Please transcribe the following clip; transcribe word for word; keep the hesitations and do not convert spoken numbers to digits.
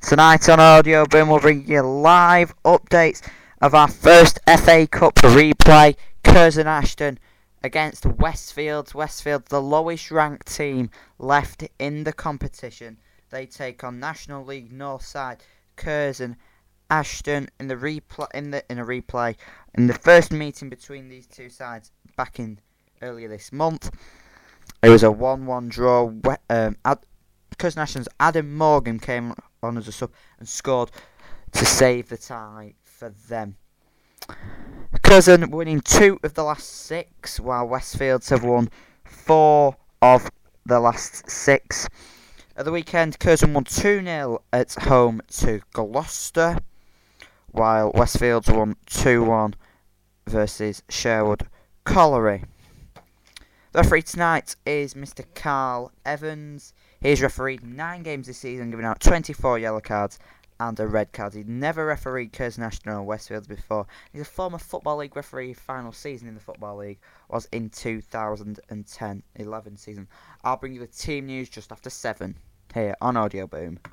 Tonight on Audio Boom, we'll bring you live updates of our first F A Cup replay. Curzon Ashton against Westfields. Westfields, the lowest ranked team left in the competition. They take on National League North side Curzon Ashton in the replay. In the in a replay in the first meeting between these two sides back in earlier this month. It was a one-one draw. Um, Ad- Curzon Ashton's Adam Morgan came on as a sub and scored to save the tie for them. Curzon winning two of the last six, while Westfields have won four of the last six. At the weekend, Curzon won two nil at home to Gloucester, while Westfields won two one versus Sherwood Colliery. The referee tonight is Mister Carl Evans. He's refereed nine games this season, giving out twenty-four yellow cards and a red card. He'd never refereed Curzon Ashton or Westfields before. He's a former Football League referee. Final season in the Football League was in two thousand ten eleven season. I'll bring you the team news just after seven here on Audio Boom.